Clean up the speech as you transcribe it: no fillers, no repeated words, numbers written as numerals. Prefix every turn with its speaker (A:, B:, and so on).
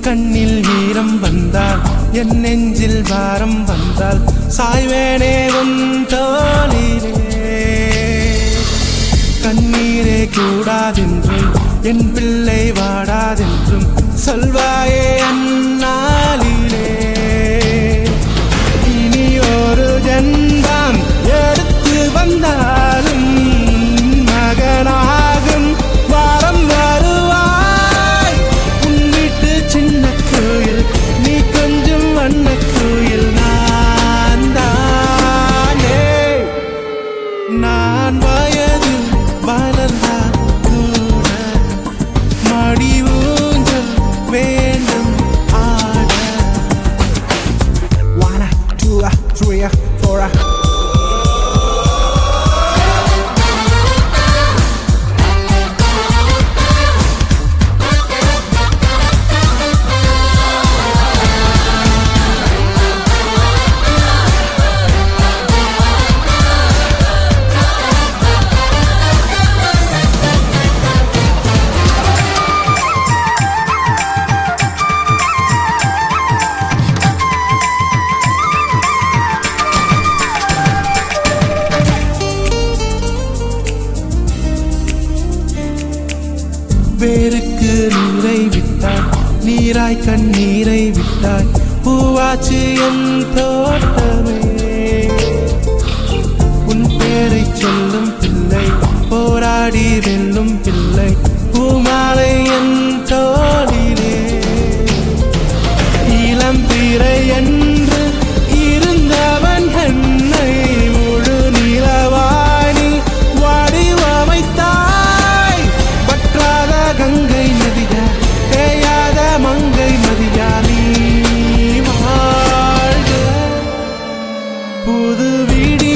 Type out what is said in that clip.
A: கண்ணில் ஈரம் வந்தால் என் நெஞ்சில் வாரம் வந்தால் சாய்வேனே உன் தோளிலே. கண்ணீரே கூடாதென்றும் என் பிள்ளை வாடாதென்றும் சொல்வாயே அந்நாளிலே. இனி ஒரு ஜென்மம் எடுத்து வந்தாலும் மகனாகும் வாரம் வருவாய். உன் வீட்டு சின்ன கோயில் நீ கொஞ்சம் வண்ண கோயில் நான் தானே. நான் வயது வளர்ந்தால் கூட மடி ஊஞ்சல் வேண்டும் ஆட. 1 2 3 4 வேருக்கு நீரை விட்டாய் நீராய் கண்ணீரை விட்டாய் பூவாச்சு என் தோட்டமே. உன் பேரை சொல்லும் பிள்ளை போராடி வெல்லும் பிள்ளை பூமாலை என் தோளிலே. இளம் பிறை என்று இருந்தவன் என்னை முழு நிலவாணி வடிவமைத்தாய். பற்றாத கங்கை நதியா தேயாத மங்கை மதியா நீ வாழ்க. புது வீடி